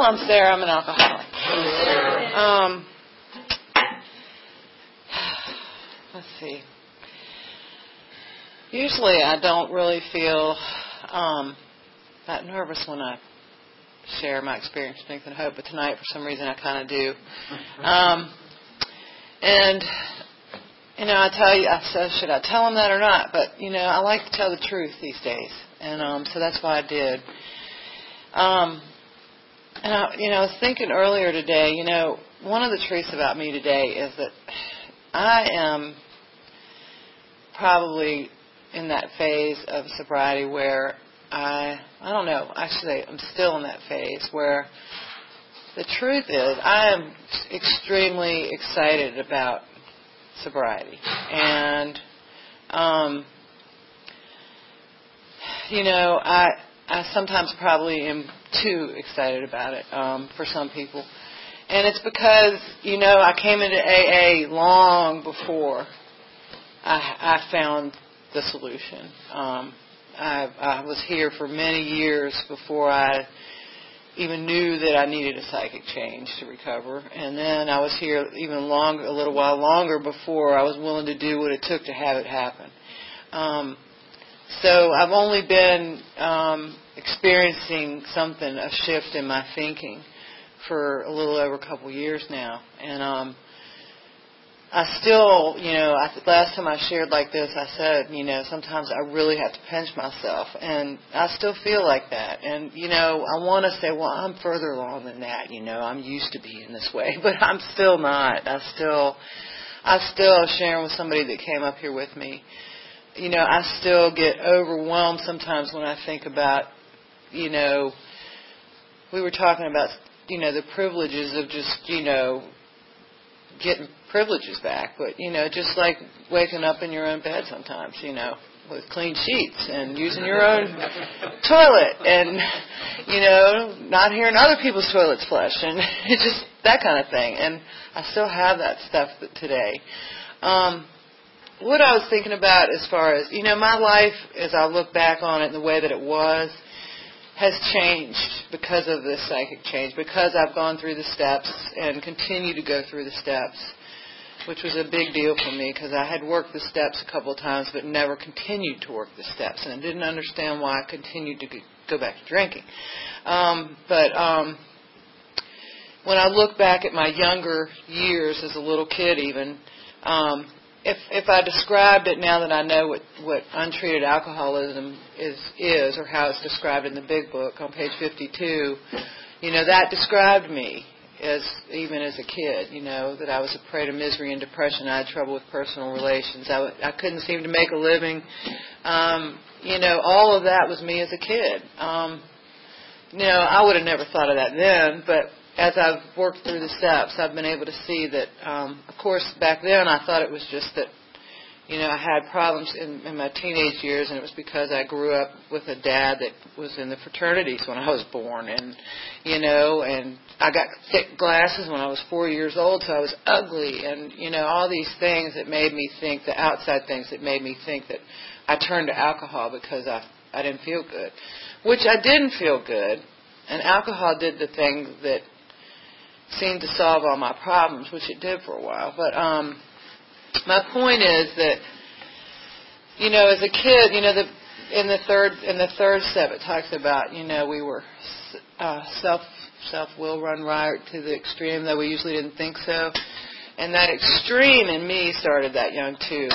I'm Sarah. I'm an alcoholic. Let's see. Usually I don't really feel that nervous when I share my experience, strength, and hope, but tonight for some reason I kind of do. And, I tell you, should I tell them that or not? But, I like to tell the truth these days. And so that's why I did. And, I was thinking earlier today, one of the truths about me today is that I am probably in that phase of sobriety where I don't know, actually I'm still in that phase where the truth is I am extremely excited about sobriety. And, I sometimes probably am too excited about it for some people. And it's because, I came into AA long before I found the solution. I was here for many years before I even knew that I needed a psychic change to recover. And then I was here even longer, a little while longer before I was willing to do what it took to have it happen. So I've only been experiencing a shift in my thinking for a little over a couple years now. And I still, last time I shared like this, I said, sometimes I really have to pinch myself. And I still feel like that. And, I want to say, well, I'm further along than that. I'm used to being this way. But I'm still not. I still sharing with somebody that came up here with me. I still get overwhelmed sometimes when I think about, we were talking about, the privileges of just, getting privileges back. But, just like waking up in your own bed sometimes, with clean sheets and using your own toilet and, not hearing other people's toilets flush and it's just that kind of thing. And I still have that stuff today. What I was thinking about as far as, my life, as I look back on it and the way that it was, has changed because of this psychic change, because I've gone through the steps and continue to go through the steps, which was a big deal for me because I had worked the steps a couple of times but never continued to work the steps, and I didn't understand why I continued to go back to drinking. But when I look back at my younger years as a little kid even, if I described it now that I know what untreated alcoholism is or how it's described in the big book on page 52, that described me even as a kid, that I was a prey to misery and depression. I had trouble with personal relations. I couldn't seem to make a living. All of that was me as a kid. I would have never thought of that then, but as I've worked through the steps, I've been able to see that, of course, back then I thought it was just that, I had problems in my teenage years, and it was because I grew up with a dad that was in the fraternities when I was born, and, and I got thick glasses when I was 4 years old, so I was ugly, and, all these things that made me think, the outside things that made me think that I turned to alcohol because I didn't feel good, which I didn't feel good, and alcohol did the thing that seemed to solve all my problems, which it did for a while. But my point is that, as a kid, in the third step it talks about, we were self-will run riot to the extreme, though we usually didn't think so. And that extreme in me started that young too.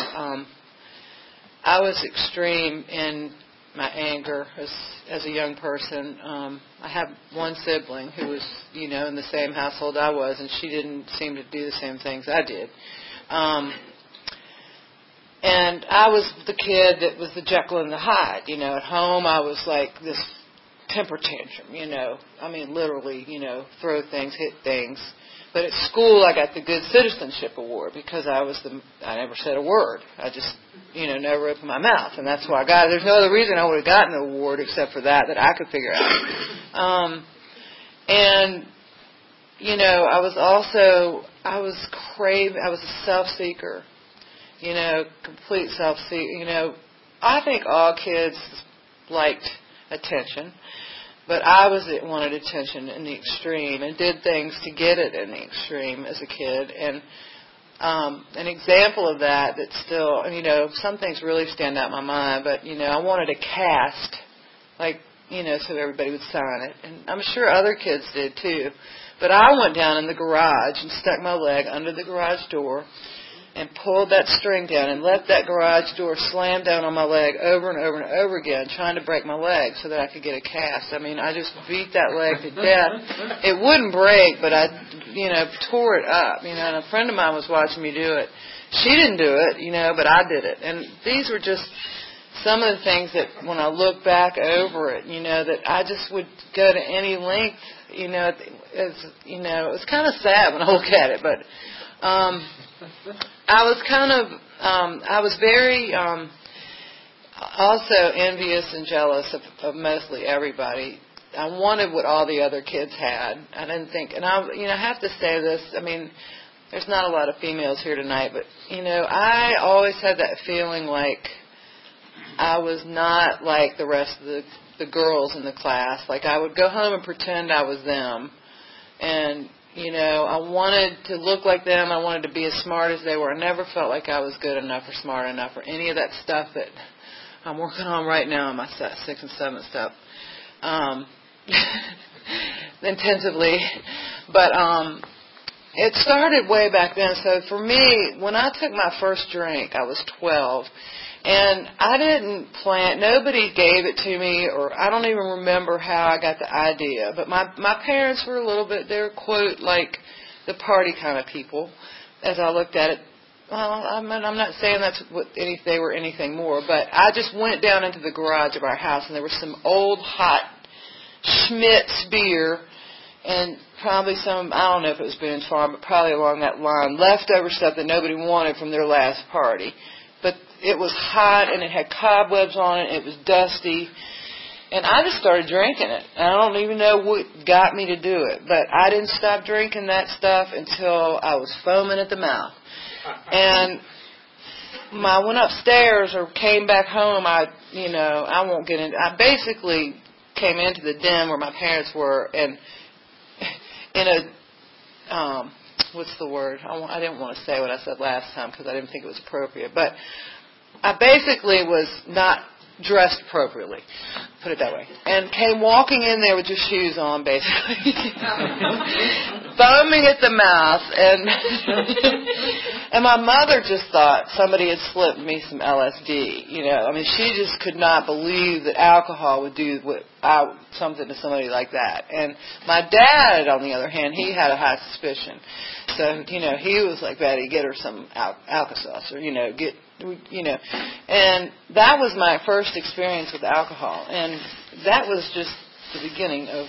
I was extreme in my anger as a young person. I have one sibling who was, in the same household I was, and she didn't seem to do the same things I did. And I was the kid that was the Jekyll and the Hyde. At home I was like this temper tantrum, literally, throw things, hit things. But at school I got the Good Citizenship Award because I never said a word. I just, never opened my mouth. And that's why I got it. There's no other reason I would have gotten the award except for that I could figure out. And, I was a self-seeker, complete self-seeker. I think all kids liked attention. But I wanted attention in the extreme and did things to get it in the extreme as a kid. And an example of that still, some things really stand out in my mind, but, I wanted a cast, so everybody would sign it. And I'm sure other kids did too. But I went down in the garage and stuck my leg under the garage door and pulled that string down and let that garage door slam down on my leg over and over and over again, trying to break my leg so that I could get a cast. I just beat that leg to death. It wouldn't break, but I, tore it up, and a friend of mine was watching me do it. She didn't do it, but I did it. And these were just some of the things that when I look back over it, that I just would go to any length, it was kind of sad when I look at it, but I was very also envious and jealous of mostly everybody. I wanted what all the other kids had. I didn't think, and I have to say this, there's not a lot of females here tonight, but, I always had that feeling like I was not like the rest of the girls in the class. Like I would go home and pretend I was them. And, I wanted to look like them. I wanted to be as smart as they were. I never felt like I was good enough or smart enough or any of that stuff that I'm working on right now in my 6th and 7th step. Intensively. But it started way back then. So for me, when I took my first drink, I was 12. And I didn't plan, nobody gave it to me, or I don't even remember how I got the idea. But my parents were a little bit, they were, quote, like the party kind of people, as I looked at it. Well, I'm not saying they were anything more, but I just went down into the garage of our house, and there was some old, hot Schmitz beer, and probably some, I don't know if it was Boone's Farm, but probably along that line, leftover stuff that nobody wanted from their last party. But it was hot, and it had cobwebs on it, and it was dusty. And I just started drinking it. And I don't even know what got me to do it. But I didn't stop drinking that stuff until I was foaming at the mouth. And when I went upstairs or came back home, I won't get into, I basically came into the den where my parents were, and in a, what's the word? I didn't want to say what I said last time because I didn't think it was appropriate. But I basically was not dressed appropriately, put it that way, and came walking in there with just shoes on, basically, foaming at the mouth, and my mother just thought somebody had slipped me some LSD. She just could not believe that alcohol would do something to somebody like that. And my dad, on the other hand, he had a high suspicion. So, he was like, Betty, get her some Alka-Seltzer, and that was my first experience with alcohol. And that was just the beginning of,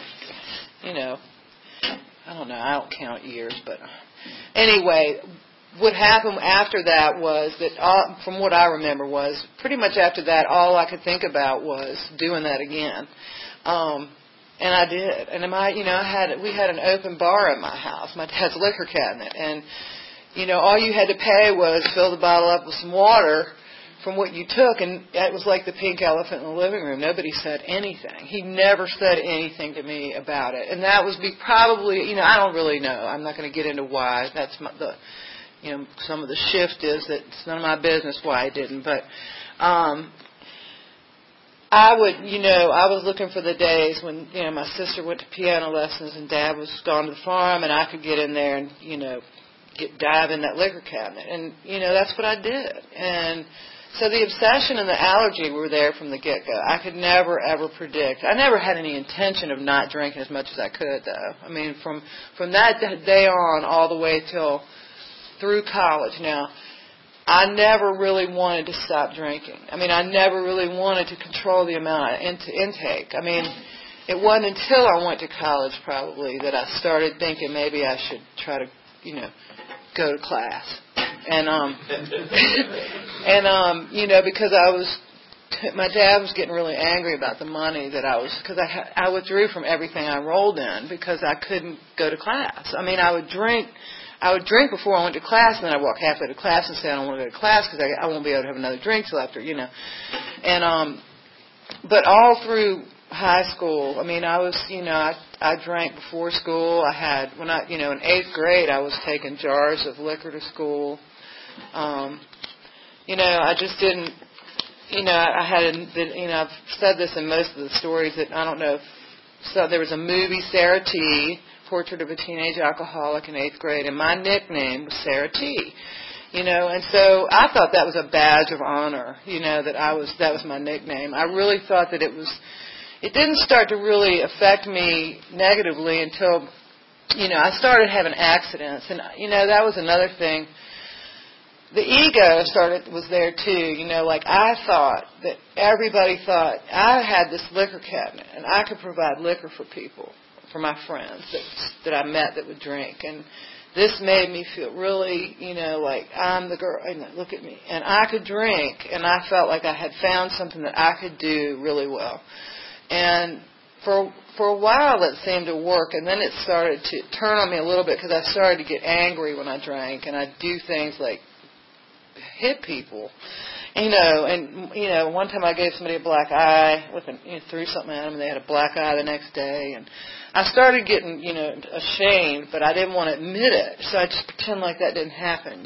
I don't know, I don't count years, but anyway, what happened after that was that, from what I remember, was pretty much after that, all I could think about was doing that again. And I did. And we had an open bar in my house, my dad's liquor cabinet. And, all you had to pay was fill the bottle up with some water from what you took. And it was like the pink elephant in the living room. Nobody said anything. He never said anything to me about it. And that was probably, I don't really know. I'm not going to get into why. That's some of the shift is that it's none of my business why I didn't. But, I was looking for the days when, my sister went to piano lessons and Dad was gone to the farm, and I could get in there and, dive in that liquor cabinet. And, that's what I did. And so the obsession and the allergy were there from the get-go. I could never, ever predict. I never had any intention of not drinking as much as I could, though. From that day on all the way till through college. Now, I never really wanted to stop drinking. I never really wanted to control the amount of intake. It wasn't until I went to college probably that I started thinking maybe I should try to, go to class. And, because my dad was getting really angry about the money that because I withdrew from everything I enrolled in because I couldn't go to class. I would drink before I went to class, and then I'd walk halfway to class and say I don't want to go to class because I won't be able to have another drink till after, And, but all through high school. I mean, I was, I drank before school. I had, in 8th grade, I was taking jars of liquor to school. I just didn't, I hadn't been, I've said this in most of the stories that I don't know if, so there was a movie, Sarah T., Portrait of a Teenage Alcoholic in 8th grade, and my nickname was Sarah T., and so I thought that was a badge of honor, that was my nickname. I really thought that it didn't start to really affect me negatively until, I started having accidents. And, that was another thing. The ego was there too. Like I thought that everybody thought I had this liquor cabinet and I could provide liquor for people, for my friends that I met that would drink. And this made me feel really, like I'm the girl, look at me. And I could drink, and I felt like I had found something that I could do really well. And for a while it seemed to work, and then it started to turn on me a little bit because I started to get angry when I drank, and I'd do things like hit people. One time I gave somebody a black eye, threw something at them, and they had a black eye the next day, and I started getting, ashamed, but I didn't want to admit it, so I just pretend like that didn't happen,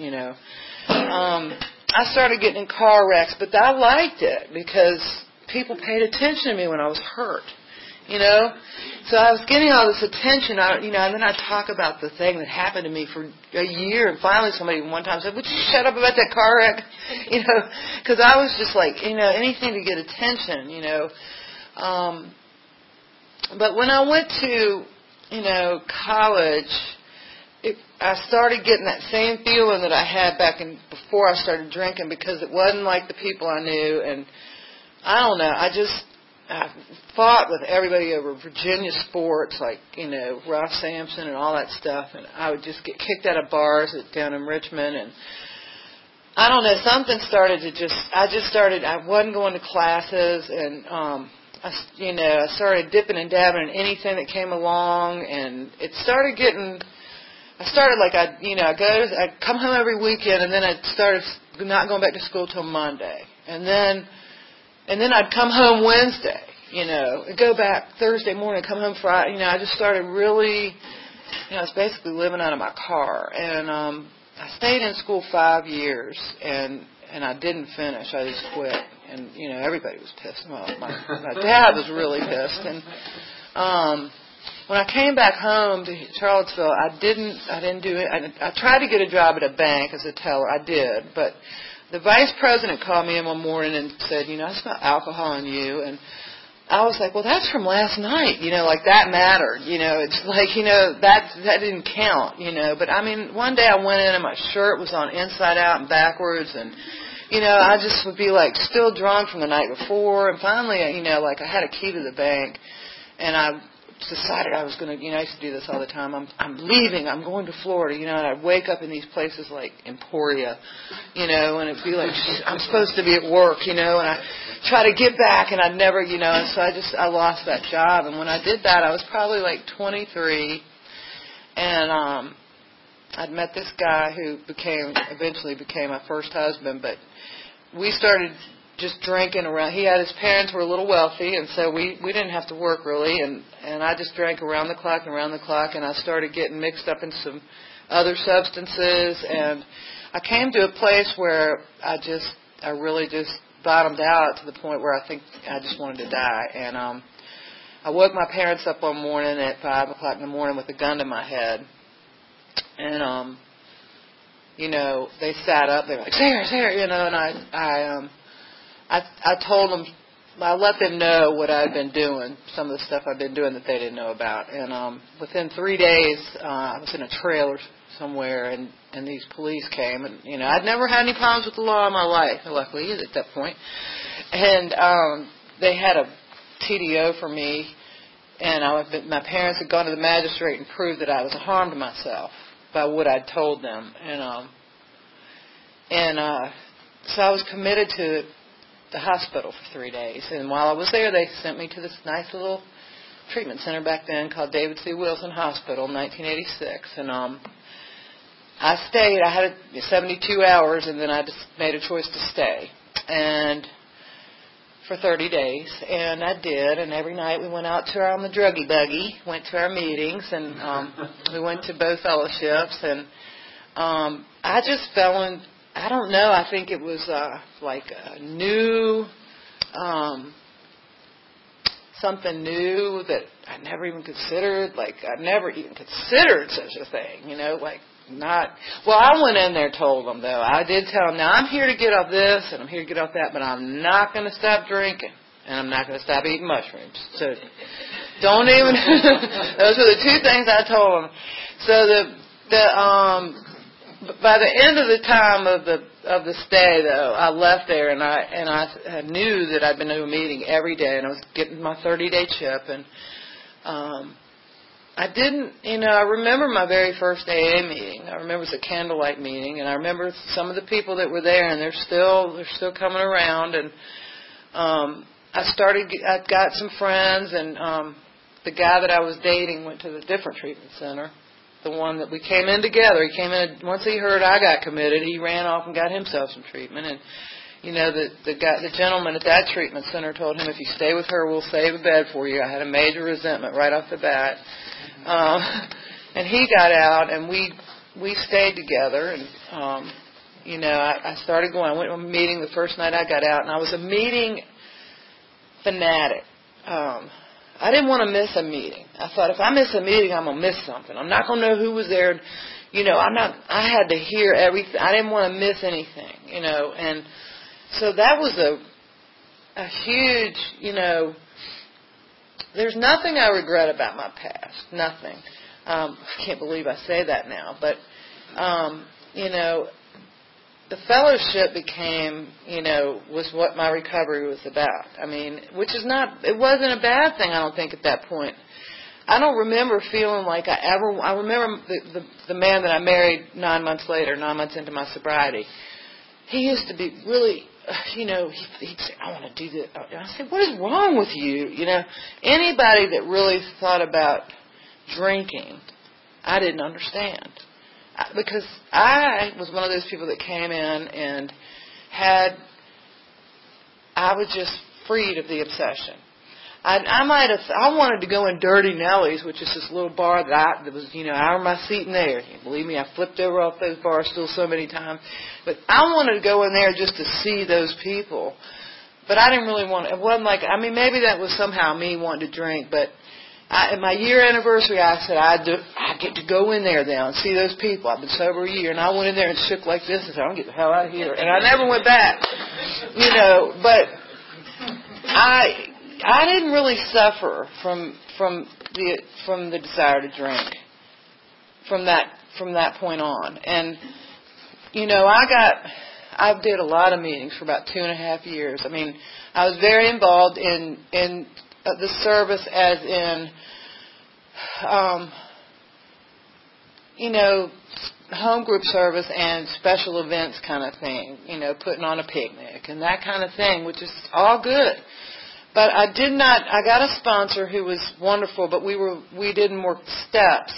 I started getting in car wrecks, but I liked it because people paid attention to me when I was hurt, So I was getting all this attention, and then I'd talk about the thing that happened to me for a year, and finally somebody one time said, would you shut up about that car wreck? Because I was just like, anything to get attention, But when I went to, college, I started getting that same feeling that I had before I started drinking, because it wasn't like the people I knew, and I don't know, I fought with everybody over Virginia sports, like, Ralph Sampson and all that stuff, and I would just get kicked out of bars down in Richmond, and I don't know, something started to I wasn't going to classes, and I started dipping and dabbing in anything that came along, and it started getting, I'd come home every weekend, and then I'd started not going back to school till Monday, and then I'd come home Wednesday, go back Thursday morning, come home Friday, I just started really, I was basically living out of my car, and I stayed in school 5 years, and I didn't finish, I just quit. And, everybody was pissed. Well, my dad was really pissed. And when I came back home to Charlottesville, I didn't do it. I tried to get a job at a bank as a teller. I did. But the vice president called me in one morning and said, I smell alcohol on you. And I was like, well, that's from last night. Like that mattered. It's like, that didn't count, But, one day I went in and my shirt was on inside out and backwards, and I just would be like still drunk from the night before, and finally, I had a key to the bank, and I decided I was going to, I used to do this all the time. I'm leaving. I'm going to Florida, and I'd wake up in these places like Emporia, and it'd be like I'm supposed to be at work, and I try to get back, and I'd never, and so I lost that job. And when I did that, I was probably like 23, and I'd met this guy who eventually became my first husband, but we started just drinking around. His parents were a little wealthy, and so we didn't have to work really, and I just drank around the clock, and I started getting mixed up in some other substances, and I came to a place where I really just bottomed out to the point where I think I just wanted to die, and I woke my parents up one morning at 5 o'clock in the morning with a gun to my head, and they sat up, they were like, Sarah, and I told them, I let them know what I'd been doing, some of the stuff I'd been doing that they didn't know about. And within 3 days, I was in a trailer somewhere, and these police came. And, I'd never had any problems with the law in my life, luckily, at that point. And they had a TDO for me, and my parents had gone to the magistrate and proved that I was a harm to myself by what I'd told them. And so I was committed to the hospital for 3 days, and while I was there, they sent me to this nice little treatment center back then called David C. Wilson Hospital in 1986, and I stayed. I had 72 hours, and then I just made a choice to stay. And for 30 days, and I did. And every night we went out on the druggy buggy, went to our meetings, and we went to both fellowships. And I just fell in. I don't know. I think it was like a new, something new that I never even considered. Like I never even considered such a thing. Like not. Well, I went in there, told them though. I did tell them. Now I'm here to get off this and I'm here to get off that, but I'm not going to stop drinking and I'm not going to stop eating mushrooms. So don't even. Those are the two things I told them. So by the end of the time of the stay, though, I left there and I knew that I'd been to a meeting every day, and I was getting my 30-day chip. And I didn't, I remember my very first AA meeting. I remember it was a candlelight meeting, and I remember some of the people that were there, and they're still coming around. And I got some friends, and the guy that I was dating went to the different treatment center. The one that we came in together. He came in once he heard I got committed. He ran off and got himself some treatment. And the gentleman at that treatment center told him, if you stay with her, we'll save a bed for you. I had a major resentment right off the bat. And he got out, and we stayed together. And I started going. I went to a meeting the first night I got out, and I was a meeting fanatic. I didn't want to miss a meeting. I thought, if I miss a meeting, I'm going to miss something. I'm not going to know who was there. I had to hear everything. I didn't want to miss anything, And so that was a huge, there's nothing I regret about my past. Nothing. I can't believe I say that now. But, the fellowship became, was what my recovery was about. I mean, it wasn't a bad thing, I don't think, at that point. I don't remember feeling like I remember the man that I married 9 months later, 9 months into my sobriety. He used to be really, he'd say, I want to do this. And I said, what is wrong with you? Anybody that really thought about drinking, I didn't understand. Because I was one of those people that came in and I was just freed of the obsession. I wanted to go in Dirty Nellie's, which is this little bar that was, out of my seat in there. Believe me, I flipped over off those bar stools so many times. But I wanted to go in there just to see those people. But I didn't really it wasn't like, maybe that was somehow me wanting to drink, but at my year anniversary, I said, I get to go in there now and see those people. I've been sober a year, and I went in there and shook like this and said, I'll get the hell out of here. And I never went back, but I didn't really suffer from the desire to drink from that point on. And, I did a lot of meetings for about 2.5 years. I was very involved in the service as in, home group service and special events kind of thing, putting on a picnic and that kind of thing, which is all good. But I got a sponsor who was wonderful, but we didn't work steps.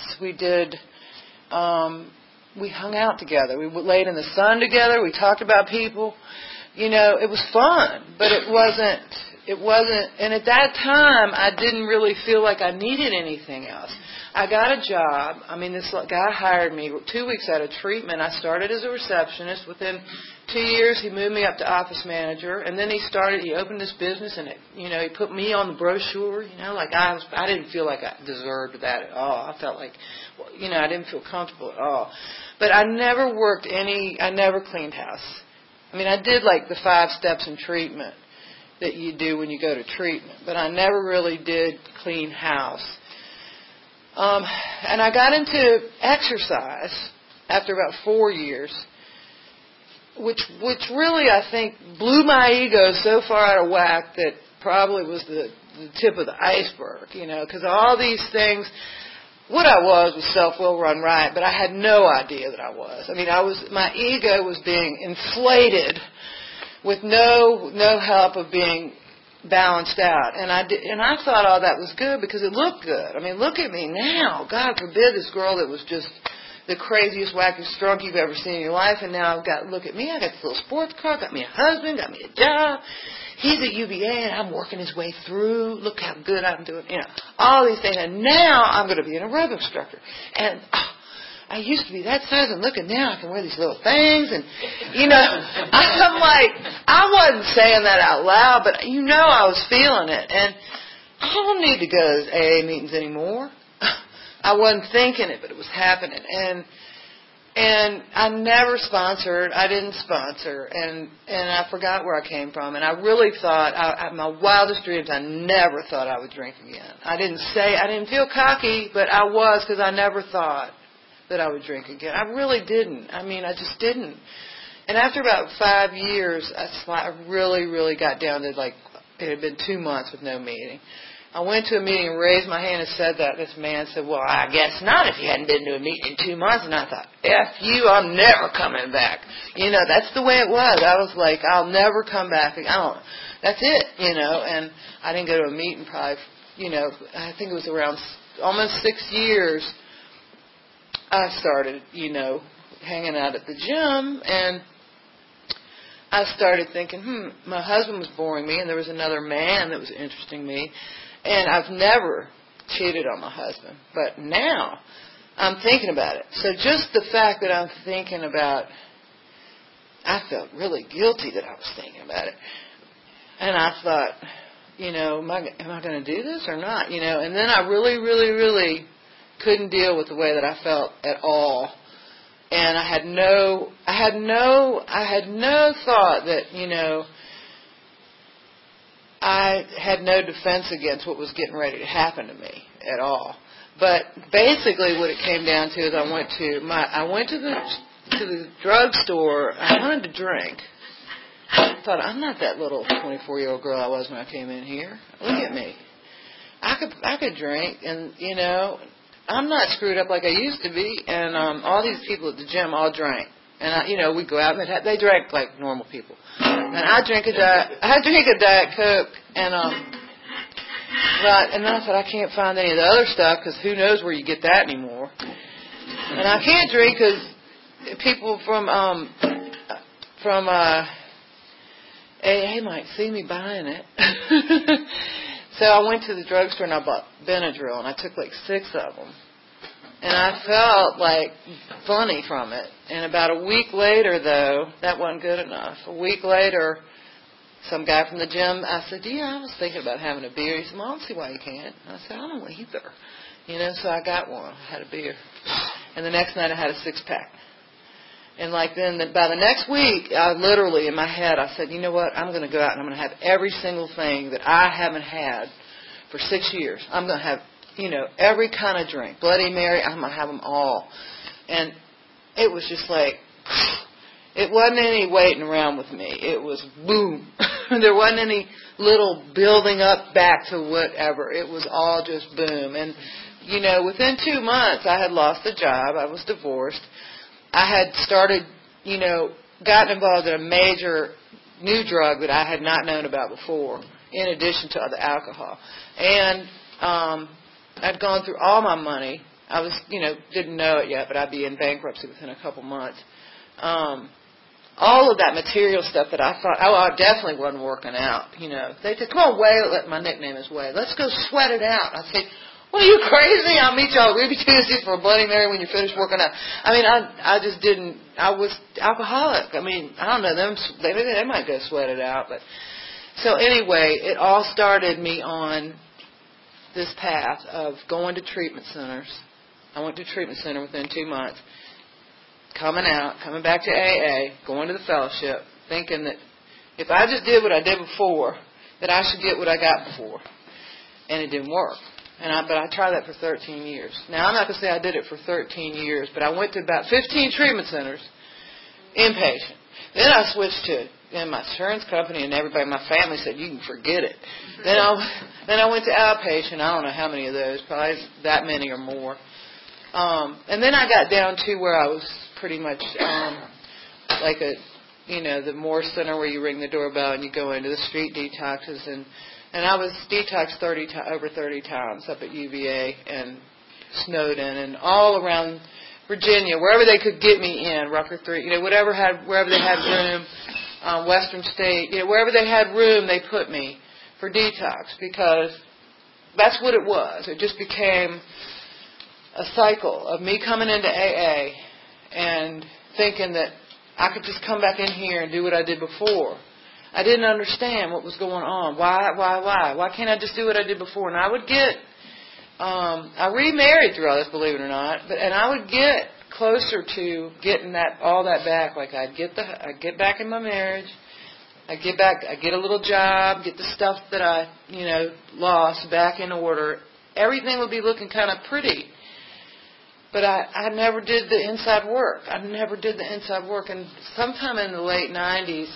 We hung out together. We laid in the sun together. We talked about people. It was fun, but it wasn't, and at that time, I didn't really feel like I needed anything else. I got a job. This guy hired me 2 weeks out of treatment. I started as a receptionist. Within 2 years, he moved me up to office manager, and then he opened this business, and he put me on the brochure, I didn't feel like I deserved that at all. I felt like, I didn't feel comfortable at all. But I never cleaned house. I did the 5 steps in treatment that you do when you go to treatment, but I never really did clean house. And I got into exercise after about 4 years, which really, I think, blew my ego so far out of whack that probably was the tip of the iceberg, because all these things, what I was self-will run riot, but I had no idea that I was. My ego was being inflated with no help of being balanced out. And I thought all that was good because it looked good. Look at me now. God forbid this girl that was just the craziest, wackiest drunk you've ever seen in your life, and now look at me. I got this little sports car, got me a husband, got me a job. he's at UVA and I'm working his way through. Look how good I'm doing. You know, all these things. And now I'm going to be an aerobic instructor. And I used to be that size, and look at now, I can wear these little things. And, you know, I'm like, I wasn't saying that out loud, but you know I was feeling it. And I don't need to go to AA meetings anymore. I wasn't thinking it, but it was happening. And I never sponsored. I didn't sponsor. And I forgot where I came from. And I really thought, my wildest dreams, I never thought I would drink again. I didn't feel cocky, but I was, because I never thought that I would drink again. I really didn't. I mean, I just didn't. And after about 5 years, I really, really got down to, like, it had been 2 months with no meeting. I went to a meeting and raised my hand and said that. This man said, well, I guess not if you hadn't been to a meeting in 2 months. And I thought, F you, I'm never coming back. You know, that's the way it was. I was like, I'll never come back. That's it, you know. And I didn't go to a meeting probably, you know, I think it was around almost 6 years. I started, you know, hanging out at the gym, and I started thinking, my husband was boring me, and there was another man that was interesting me. And I've never cheated on my husband. But now I'm thinking about it. So just the fact that I'm thinking about, I felt really guilty that I was thinking about it. And I thought, you know, am I going to do this or not? You know, and then I really, really, really couldn't deal with the way that I felt at all. And I had no thought that, you know, I had no defense against what was getting ready to happen to me at all. But basically, what it came down to is I went to the drugstore. I wanted to drink. I thought, I'm not that little 24-year-old girl I was when I came in here. Look at me. I could drink, and you know, I'm not screwed up like I used to be. And all these people at the gym all drank. And you know, we go out and they drank like normal people. And I drink a Diet Coke, and then I said I can't find any of the other stuff because who knows where you get that anymore. And I can't drink because people from AA might see me buying it. So I went to the drugstore and I bought Benadryl, and I took like 6 of them. And I felt like funny from it. And about a week later, though, that wasn't good enough. A week later, some guy from the gym, I said, yeah, I was thinking about having a beer. He said, well, I don't see why you can't. I said, I don't either. You know, so I got one. I had a beer. And the next night I had a 6-pack. And like then, by the next week, I literally, in my head, I said, you know what, I'm going to go out and I'm going to have every single thing that I haven't had for 6 years. I'm going to have, you know, every kind of drink. Bloody Mary, I'm going to have them all. And it was just like, it wasn't any waiting around with me. It was boom. There wasn't any little building up back to whatever. It was all just boom. And, you know, within 2 months, I had lost a job. I was divorced. I had started, you know, gotten involved in a major new drug that I had not known about before, in addition to the alcohol. And I'd gone through all my money. I was, you know, didn't know it yet, but I'd be in bankruptcy within a couple months. All of that material stuff that I thought, I definitely wasn't working out, you know. They said, come on, Wade, my nickname is Wade, let's go sweat it out. I said, what are you crazy? I'll meet y'all Ruby Tuesdays for a Bloody Mary when you're finished working out. I mean, I just didn't, I was alcoholic. I mean, I don't know, they might go sweat it out. But so anyway, it all started me on this path of going to treatment centers. I went to a treatment center within 2 months, coming back to AA, going to the fellowship, thinking that if I just did what I did before, that I should get what I got before. And it didn't work. But I tried that for 13 years. Now, I'm not going to say I did it for 13 years, but I went to about 15 treatment centers, inpatient. Then I switched to my insurance company, and everybody in my family said, you can forget it. Then I went to outpatient. I don't know how many of those, probably that many or more. And then I got down to where I was pretty much like the Moore Center where you ring the doorbell and you go into the street detoxes. And I was detoxed over 30 times up at UVA and Snowden and all around Virginia, wherever they could get me in, Rucker 3, wherever they had room. Western State, wherever they had room, they put me for detox because that's what it was. It just became a cycle of me coming into AA and thinking that I could just come back in here and do what I did before. I didn't understand what was going on. Why? Why can't I just do what I did before? And I would get, I remarried through all this, believe it or not, and I would get closer to getting all that back. Like I'd get back in my marriage. I'd get a little job, get the stuff that I, lost back in order. Everything would be looking kind of pretty. But I never did the inside work. And sometime in the late 90s,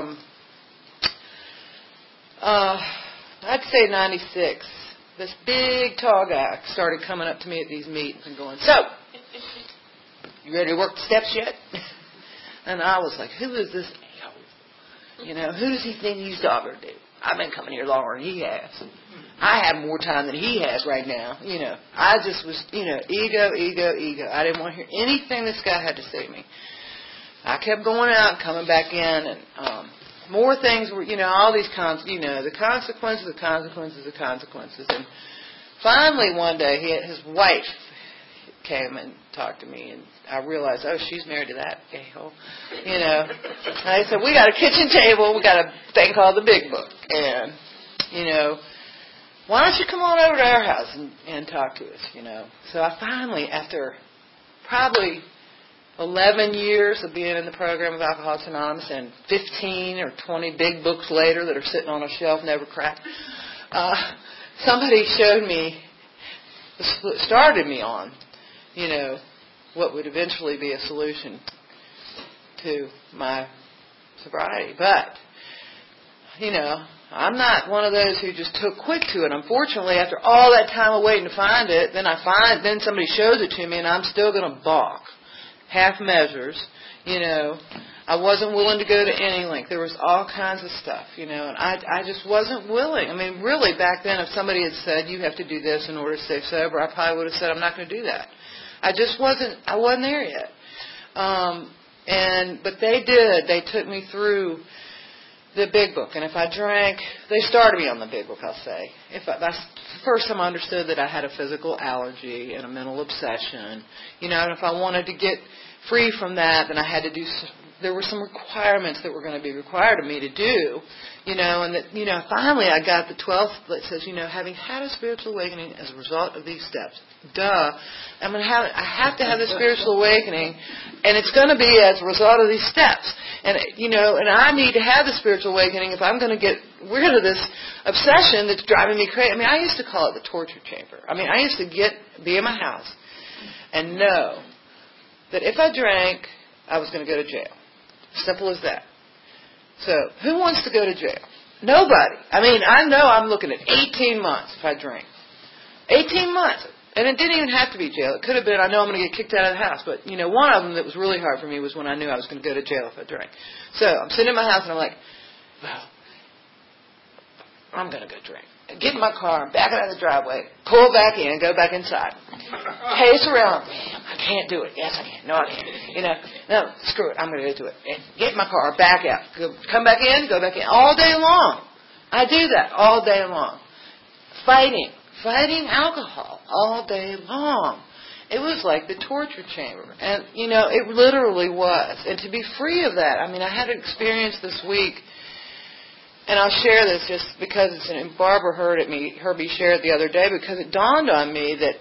I'd say 96, this big tall guy started coming up to me at these meetings and going, "So, you ready to work the steps yet?" And I was like, who is this a-hole? Who does he think he's talking to? I've been coming here longer than he has. I have more time than he has right now. I just was, ego. I didn't want to hear anything this guy had to say to me. I kept going out and coming back in, and more things were, all these the consequences. And finally one day, his wife came and talked to me, and I realized, she's married to that a-hole. And I said, we got a kitchen table, we got a thing called the Big Book, and, why don't you come on over to our house and talk to us, So I finally, after probably 11 years of being in the program of Alcoholics Anonymous and 15 or 20 big books later that are sitting on a shelf, never cracked, somebody showed me, started me on, what would eventually be a solution to my sobriety. But, I'm not one of those who just took quick to it. Unfortunately, after all that time of waiting to find it, then somebody shows it to me, and I'm still going to balk. Half measures, I wasn't willing to go to any length. There was all kinds of stuff, and I just wasn't willing. I mean, really, back then, if somebody had said, you have to do this in order to stay sober, I probably would have said, I'm not going to do that. I wasn't there yet. But they did. They took me through the Big Book. And if I drank, they started me on the Big Book, I'll say. That's the first time I understood that I had a physical allergy and a mental obsession. And if I wanted to get free from that, then I had to do, there were some requirements that were going to be required of me to do. And that, finally I got the 12th that says, having had a spiritual awakening as a result of these steps. Duh. I have to have the spiritual awakening, and it's going to be as a result of these steps. And, and I need to have the spiritual awakening if I'm going to get rid of this obsession that's driving me crazy. I mean, I used to call it the torture chamber. I mean, I used to be in my house and know that if I drank, I was going to go to jail. Simple as that. So, who wants to go to jail? Nobody. I mean, I know I'm looking at 18 months if I drink. 18 months. And it didn't even have to be jail. It could have been, I know I'm going to get kicked out of the house. But, one of them that was really hard for me was when I knew I was going to go to jail if I drank. So, I'm sitting in my house and I'm like, well, I'm going to go drink. Get in my car, back out of the driveway, pull back in, go back inside. Pace around. Damn, I can't do it. Yes, I can. No, I can't. No, screw it. I'm going to do it. And get in my car, back out. Come back in, go back in. All day long. I do that all day long. Fighting alcohol all day long. It was like the torture chamber. And, it literally was. And to be free of that, I mean, I had an experience this week. And I'll share this just because Barbara heard me share it the other day, because it dawned on me that,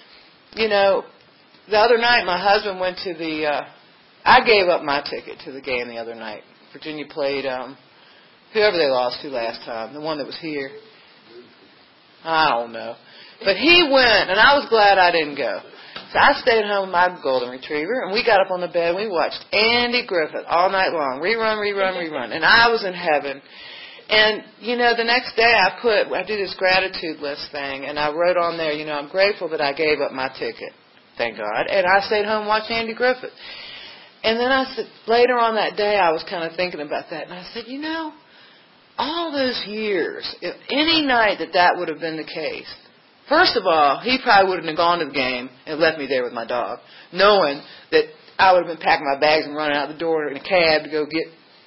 the other night my husband went to I gave up my ticket to the game the other night. Virginia played whoever they lost to last time, the one that was here. I don't know. But he went, and I was glad I didn't go. So I stayed home with my golden retriever, and we got up on the bed and we watched Andy Griffith all night long. Rerun. And I was in heaven. And, the next day I do this gratitude list thing, and I wrote on there, I'm grateful that I gave up my ticket, thank God, and I stayed home and watched Andy Griffith. And then I said, later on that day, I was kind of thinking about that, and I said, all those years, if any night that would have been the case, first of all, he probably wouldn't have gone to the game and left me there with my dog, knowing that I would have been packing my bags and running out the door in a cab to go get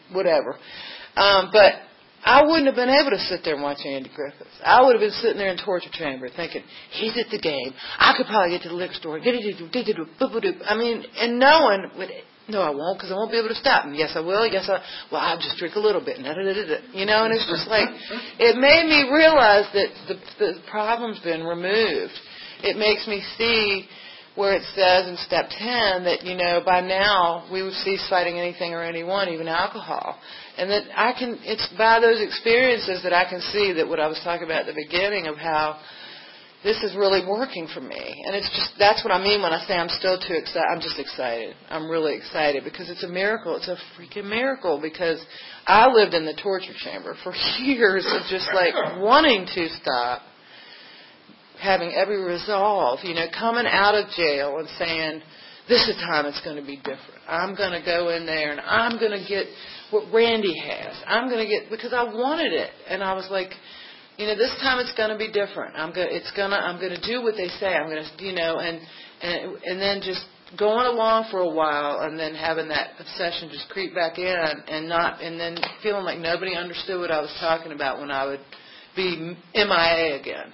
whatever. But I wouldn't have been able to sit there and watch Andy Griffith. I would have been sitting there in torture chamber thinking, he's at the game. I could probably get to the liquor store. I mean, and no one would, no, I won't, because I won't be able to stop him. Yes, I will. Well, I'll just drink a little bit. You know, and it's just like, it made me realize that the problem's been removed. It makes me see where it says in step 10 that, you know, by now we would cease fighting anything or anyone, even alcohol. And that it's by those experiences that I can see that what I was talking about at the beginning of how this is really working for me. And it's just, that's what I mean when I say I'm still too excited. I'm just excited. I'm really excited because it's a miracle. It's a freaking miracle because I lived in the torture chamber for years of just like wanting to stop, having every resolve, you know, coming out of jail and saying, this is time it's going to be different. I'm going to go in there and I'm going to get what Randy has. I'm going to get, because I wanted it. And I was like, you know, this time it's going to be different. I'm going to do what they say. I'm going to, you know, and then just going along for a while and then having that obsession just creep back in and then feeling like nobody understood what I was talking about when I would be MIA again.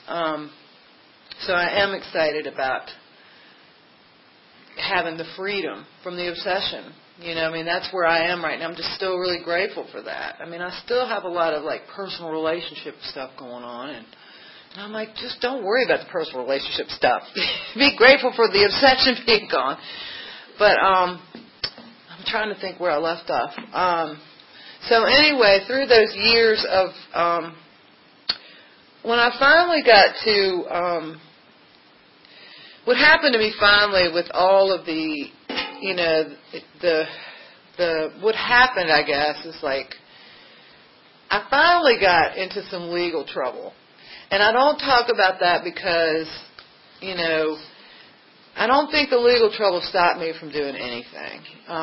So I am excited about having the freedom from the obsession. You know, I mean, that's where I am right now. I'm just still really grateful for that. I mean, I still have a lot of, like, personal relationship stuff going on, and I'm like, just don't worry about the personal relationship stuff. Be grateful for the obsession being gone. But I'm trying to think where I left off. So anyway, through those years of, when I finally got to, what happened to me finally with all of the, you know, what happened, I guess, is like, I finally got into some legal trouble. And I don't talk about that because, you know, I don't think the legal trouble stopped me from doing anything.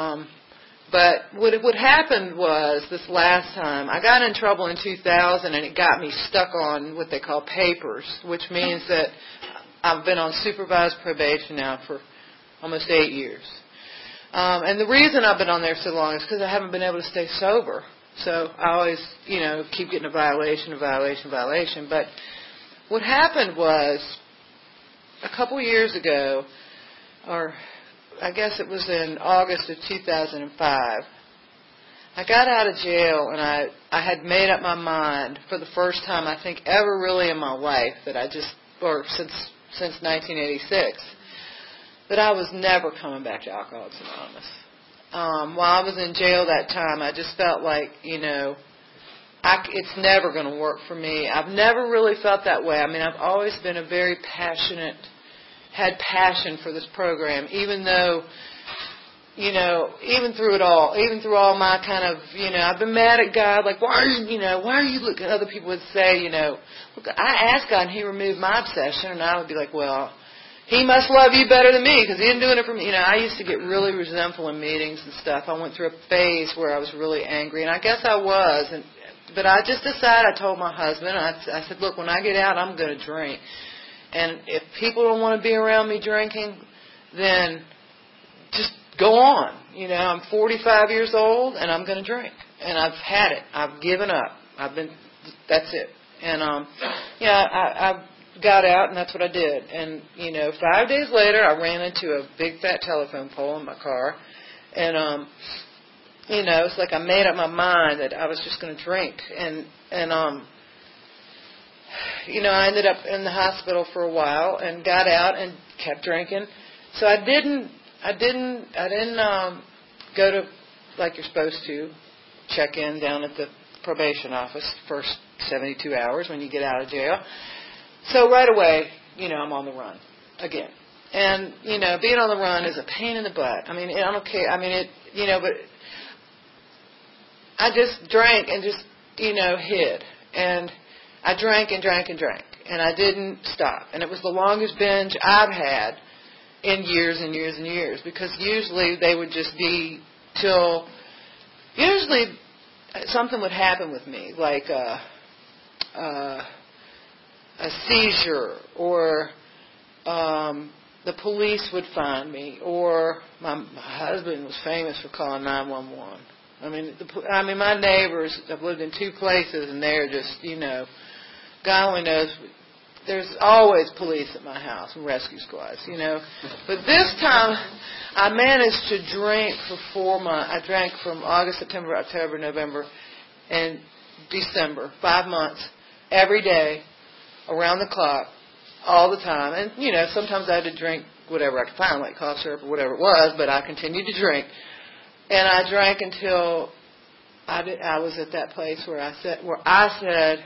But what happened was this last time, I got in trouble in 2000 and it got me stuck on what they call papers, which means that I've been on supervised probation now for almost 8 years. And the reason I've been on there so long is because I haven't been able to stay sober. So I always, you know, keep getting a violation. But what happened was a couple years ago, or I guess it was in August of 2005, I got out of jail and I had made up my mind for the first time I think ever really in my life that since 1986, that I was never coming back to Alcoholics Anonymous. While I was in jail that time, I just felt like, you know, it's never going to work for me. I've never really felt that way. I mean, I've always been a very had passion for this program, even though, you know, even through all my kind of, you know, I've been mad at God, like, why are you looking, other people would say, you know, look, I asked God and He removed my obsession, and I would be like, well, He must love you better than me because He didn't do it for me. You know, I used to get really resentful in meetings and stuff. I went through a phase where I was really angry, and I guess I was. But I just decided, I told my husband, I said, look, when I get out, I'm going to drink. And if people don't want to be around me drinking, then just go on. You know, I'm 45 years old, and I'm going to drink. And I've had it. I've given up. That's it. And, I got out, and that's what I did. And, you know, 5 days later, I ran into a big fat telephone pole in my car. And, you know, it's like I made up my mind that I was just going to drink. And you know, I ended up in the hospital for a while and got out and kept drinking. So I didn't go to, like you're supposed to, check in down at the probation office first 72 hours when you get out of jail. So right away, you know, I'm on the run again. And, you know, being on the run is a pain in the butt. I mean, I don't care. I mean, you know, but I just drank and just, you know, hid. And I drank and drank and drank. And I didn't stop. And it was the longest binge I've had in years and years and years. Because usually they would just be usually something would happen with me, like a seizure, or the police would find me, or my husband was famous for calling 911. I mean, my neighbors, I've lived in 2 places, and they're just, God only knows. There's always police at my house and rescue squads, But this time, I managed to drink for 4 months. I drank from August, September, October, November, and December, 5 months, every day, around the clock, all the time. And, sometimes I had to drink whatever I could find, like cough syrup or whatever it was, but I continued to drink. And I drank until I was at that place where I said,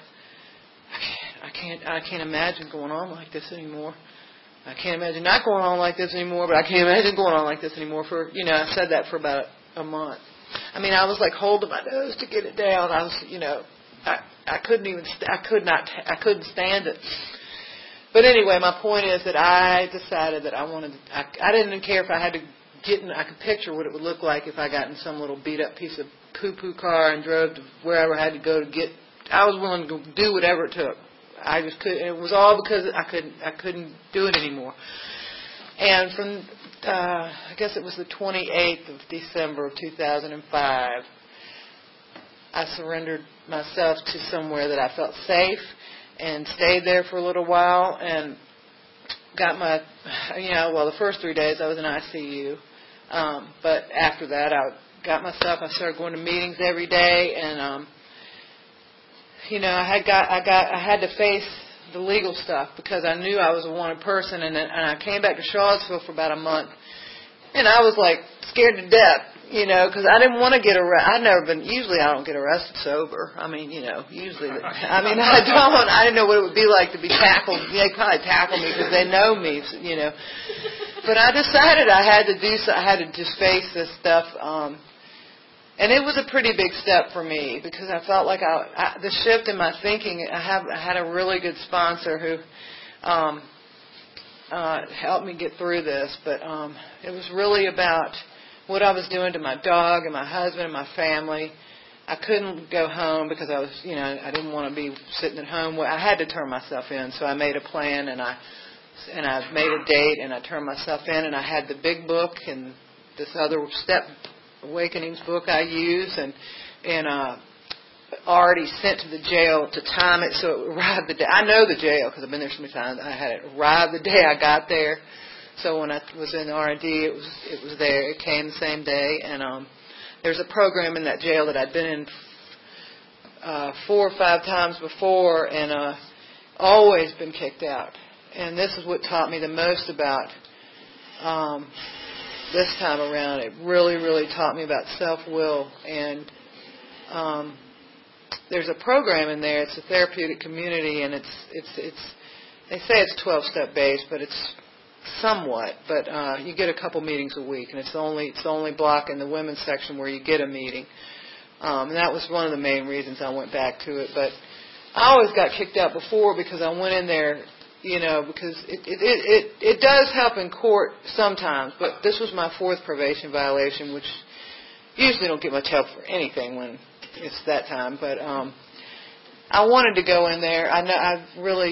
I can't imagine going on like this anymore. I can't imagine not going on like this anymore, but I can't imagine going on like this anymore for, I said that for about a month. I mean, I was like holding my nose to get it down. I was, I couldn't stand it. But anyway, my point is that I decided that I didn't care if I had to I could picture what it would look like if I got in some little beat up piece of poo-poo car and drove to wherever I had to go to get, I was willing to do whatever it took. I just couldn't, it was all because I couldn't do it anymore. And from, I guess it was the 28th of December of 2005, I surrendered myself to somewhere that I felt safe and stayed there for a little while and got my, the first 3 days I was in ICU. But after that, I started going to meetings every day and, I had to face the legal stuff because I knew I was a wanted person, and I came back to Charlottesville for about a month, and I was like scared to death, because I didn't want to get arrested. Usually I don't get arrested sober. I mean, usually, I didn't know what it would be like to be tackled. They'd probably tackle me because they know me, But I decided I had to just face this stuff. And it was a pretty big step for me because I felt like the shift in my thinking, I had a really good sponsor who helped me get through this. But it was really about what I was doing to my dog and my husband and my family. I couldn't go home because I was, I didn't want to be sitting at home. Well, I had to turn myself in, so I made a plan and I made a date and I turned myself in and I had the big book and this other Step Awakenings book I use and already sent to the jail to time it so it arrived the day. I know the jail because I've been there so many times. I had it arrive the day I got there. So when I was in R&D, it was there. It came the same day. And there's a program in that jail that I'd been in 4 or 5 times before and always been kicked out. And this is what taught me the most about this time around. It really, really taught me about self-will. And there's a program in there. It's a therapeutic community, and it's they say it's 12-step based, but it's somewhat. But you get a couple meetings a week, and it's the only block in the women's section where you get a meeting. And that was one of the main reasons I went back to it. But I always got kicked out before because I went in there. Because it does help in court sometimes, but this was my 4th probation violation, which usually don't get much help for anything when it's that time. But I wanted to go in there. I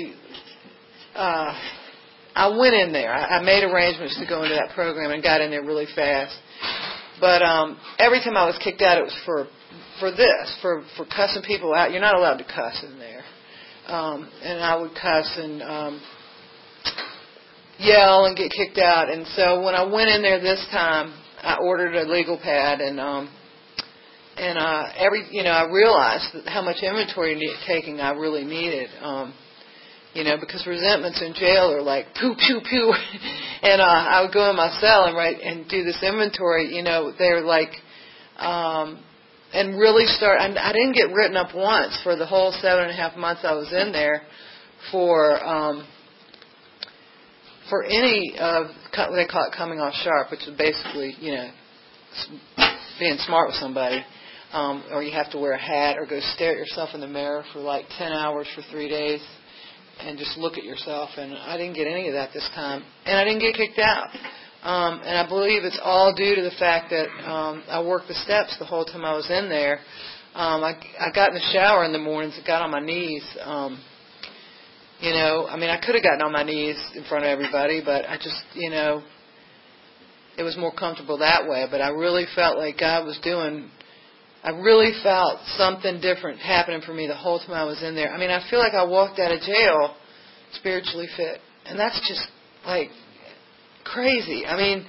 went in there. I made arrangements to go into that program and got in there really fast. But every time I was kicked out, it was for cussing people out. You're not allowed to cuss in there. And I would cuss and yell and get kicked out. And so when I went in there this time, I ordered a legal pad and I realized how much inventory taking I really needed. Because resentments in jail are like poo poo poo, and I would go in my cell and do this inventory. They're like. And really start. I didn't get written up once for the whole 7.5 months I was in there for any of they call it coming off sharp, which is basically being smart with somebody, or you have to wear a hat or go stare at yourself in the mirror for like 10 hours for 3 days and just look at yourself. And I didn't get any of that this time, and I didn't get kicked out. And I believe it's all due to the fact that I worked the steps the whole time I was in there. I got in the shower in the mornings and got on my knees. I could have gotten on my knees in front of everybody, but I just, it was more comfortable that way. But I really felt like God was doing I really felt something different happening for me the whole time I was in there. I mean, I feel like I walked out of jail spiritually fit, and that's just like crazy. I mean,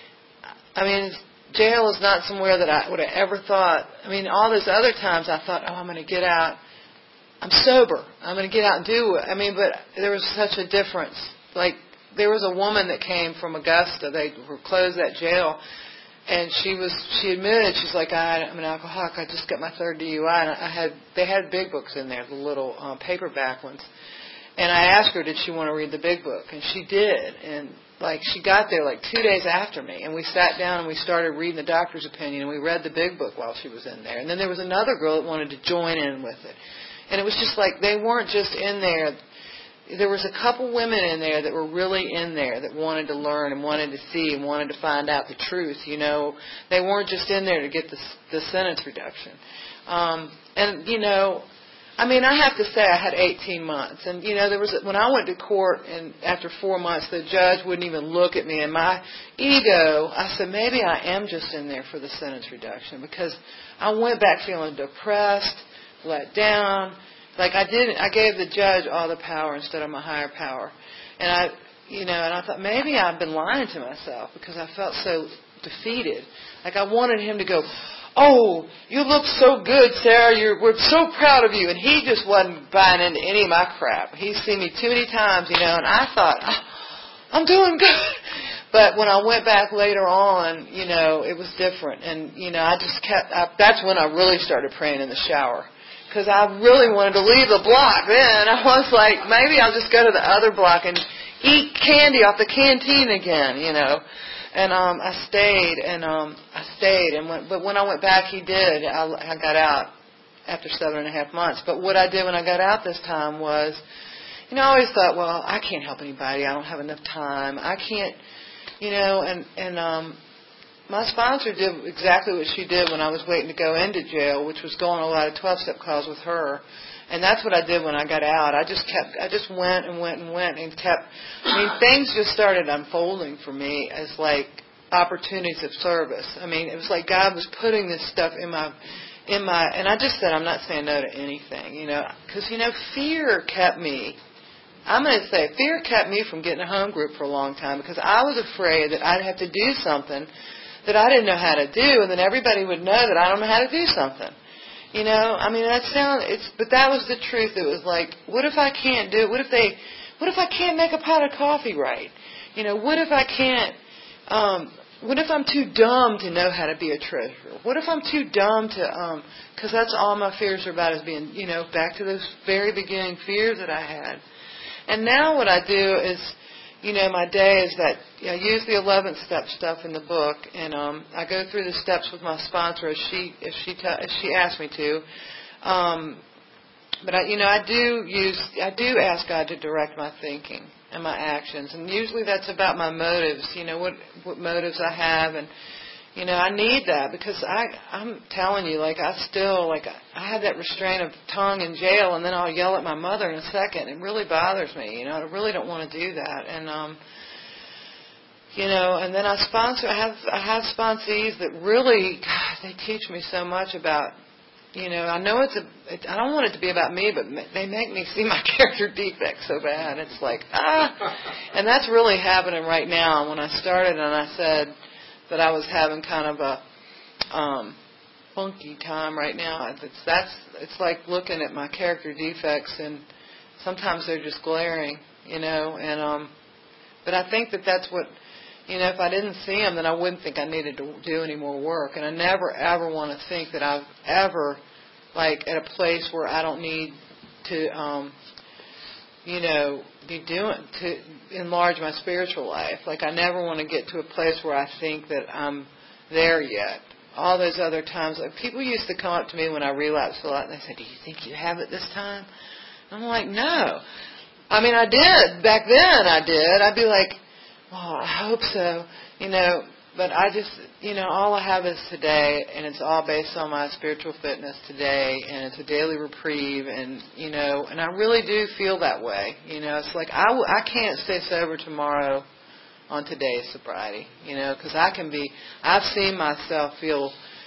jail is not somewhere that I would have ever thought. I mean, all those other times I thought, oh, I'm going to get out. I'm sober. I'm going to get out and do it. I mean, but there was such a difference. Like, there was a woman that came from Augusta. They were closed that jail. And she admitted, she's like, I'm an alcoholic. I just got my third DUI. And they had big books in there, the little paperback ones. And I asked her, did she want to read the big book? And she did. And like, she got there like 2 days after me. And we sat down and we started reading the doctor's opinion. And we read the big book while she was in there. And then there was another girl that wanted to join in with it. And it was just like, they weren't just in there. There was a couple women in there that were really in there that wanted to learn and wanted to see and wanted to find out the truth. You know, they weren't just in there to get the sentence reduction. And you know, I mean, I have to say I had 18 months. And you know, when I went to court and after 4 months, the judge wouldn't even look at me. And my ego, I said, maybe I am just in there for the sentence reduction, because I went back feeling depressed, let down. Like I gave the judge all the power instead of my higher power. And I thought maybe I've been lying to myself because I felt so defeated. Like I wanted him to go, oh, you look so good, Sarah. We're so proud of you. And he just wasn't buying into any of my crap. He's seen me too many times, you know, and I thought, I'm doing good. But when I went back later on, you know, it was different. And, you know, that's when I really started praying in the shower. Because I really wanted to leave the block then. I was like, maybe I'll just go to the other block and eat candy off the canteen again, you know. And I stayed. But when I went back, he did. I got out after 7.5 months. But what I did when I got out this time was, you know, I always thought, well, I can't help anybody. I don't have enough time. I can't, you know, and my sponsor did exactly what she did when I was waiting to go into jail, which was go on a lot of 12-step calls with her. And that's what I did when I got out. I just went and kept, I mean, things just started unfolding for me as like opportunities of service. I mean, it was like God was putting this stuff in my, and I just said, I'm not saying no to anything, you know, because, you know, fear kept me. I'm going to say fear kept me from getting a home group for a long time because I was afraid that I'd have to do something that I didn't know how to do, and then everybody would know that I don't know how to do something. You know, I mean, but that was the truth. It was like, what if I can't do it? What if I can't make a pot of coffee right? You know, what if I can't, what if I'm too dumb to know how to be a treasurer? What if I'm too dumb to, because that's all my fears are about, is being, you know, back to those very beginning fears that I had. And now what I do is, you know, my day is that I use the 11th step stuff in the book, and I go through the steps with my sponsor if she asks me to. But I do ask God to direct my thinking and my actions, and usually that's about my motives. You know, what motives I have, and you know, I need that because I'm telling you, like I have that restraint of tongue in jail, and then I'll yell at my mother in a second. It really bothers me. You know, I really don't want to do that. And you know, and then I have sponsees that really, God, they teach me so much about. You know, I know I don't want it to be about me, but they make me see my character defects so bad. It's like, and that's really happening right now. When I started and I said that I was having kind of a funky time right now. It's like looking at my character defects, and sometimes they're just glaring, you know. And but I think that's what, you know, if I didn't see them, then I wouldn't think I needed to do any more work. And I never ever want to think that I've ever, like, at a place where I don't need to, you know, be doing to enlarge my spiritual life. Like, I never want to get to a place where I think that I'm there yet. All those other times, like, people used to come up to me when I relapsed a lot, and they said, "Do you think you have it this time?" And I'm like, "No." I mean, I did back then. I did. I'd be like, "Well, I hope so," you know. But I just, you know, all I have is today, and it's all based on my spiritual fitness today, and it's a daily reprieve, and, you know, and I really do feel that way. You know, it's like I can't stay sober tomorrow on today's sobriety, you know, because I've seen myself feel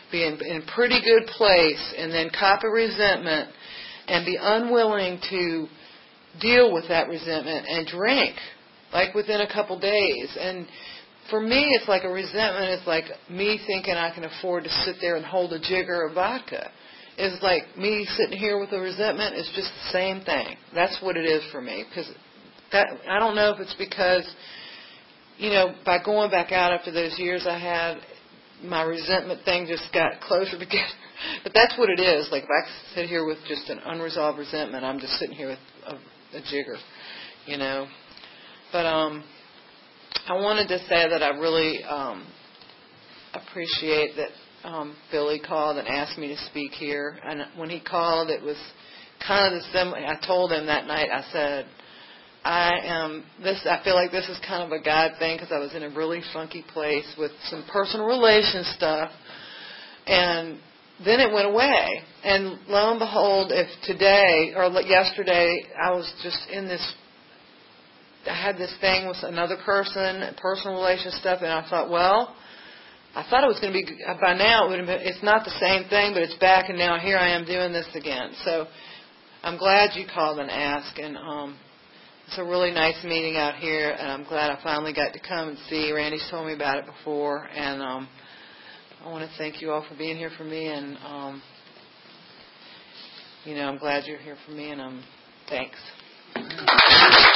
be in a pretty good place and then cop a resentment and be unwilling to deal with that resentment and drink, like within a couple days. And for me, it's like a resentment. It's like me thinking I can afford to sit there and hold a jigger of vodka. It's like me sitting here with a resentment. It's just the same thing. That's what it is for me. Because I don't know if it's because, by going back out after those years I had, my resentment thing just got closer together. But that's what it is. Like if I sit here with just an unresolved resentment, I'm just sitting here with a jigger, But I wanted to say that I really appreciate that Billy called and asked me to speak here. And when he called, it was kind of the similar. I told him that night, I said, I feel like this is kind of a God thing because I was in a really funky place with some personal relation stuff. And then it went away. And lo and behold, if today or yesterday I was just in this, I had this thing with another person, personal relation stuff, and I thought, well, I thought it was going to be, by now it would have been, it's not the same thing, but it's back, and now here I am doing this again. So I'm glad you called and asked, and it's a really nice meeting out here, and I'm glad I finally got to come and see. Randy's told me about it before, and I want to thank you all for being here for me, and I'm glad you're here for me, and thanks.